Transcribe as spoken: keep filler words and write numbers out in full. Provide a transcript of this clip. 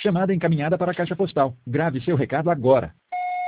Chamada encaminhada para a caixa postal. Grave seu recado agora.